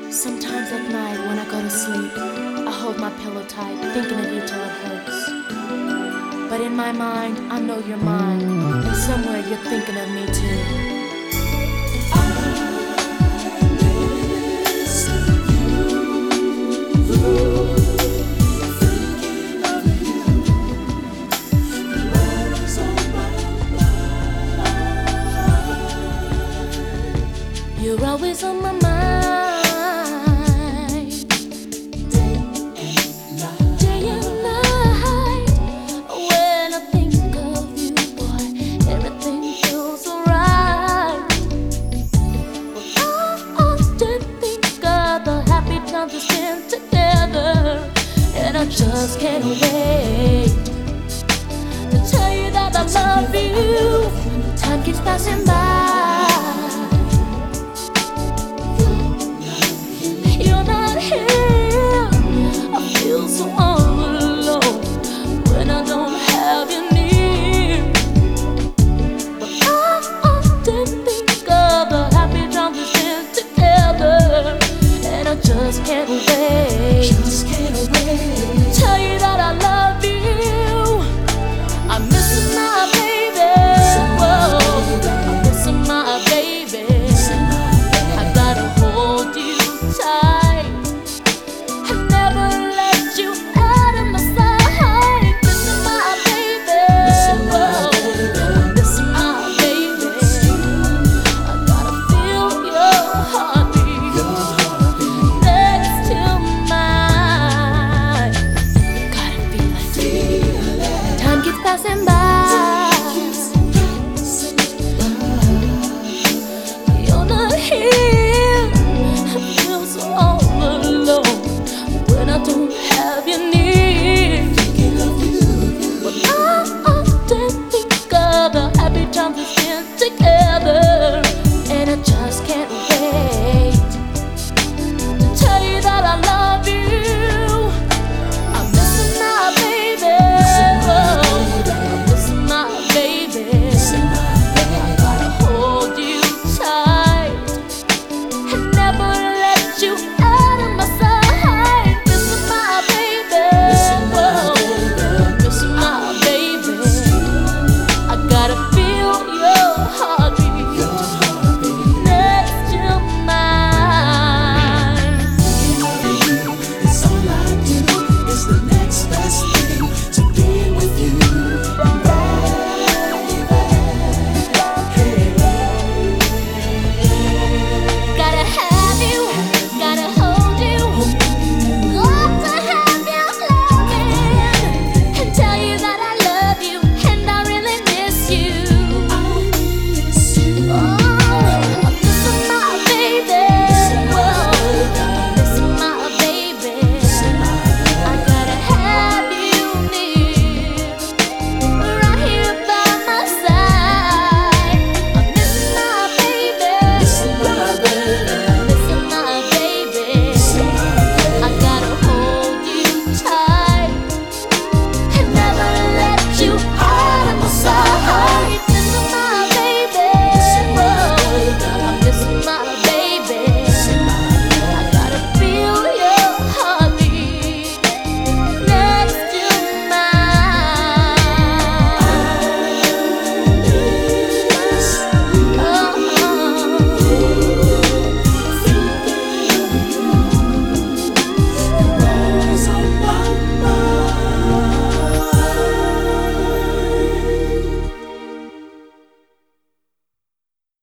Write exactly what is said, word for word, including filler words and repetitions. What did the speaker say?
Sometimes at night when I go to sleep, I hold my pillow tight, thinking of you till it hurts. But in my mind, I know you're mine, and somewhere you're thinking of me too. You're always on my mind. Day and night. When I think of you, boy, everything feels alright. Well, I often think of the happy times we spent together, and I just can't wait to tell you that I love you. Time keeps passing by.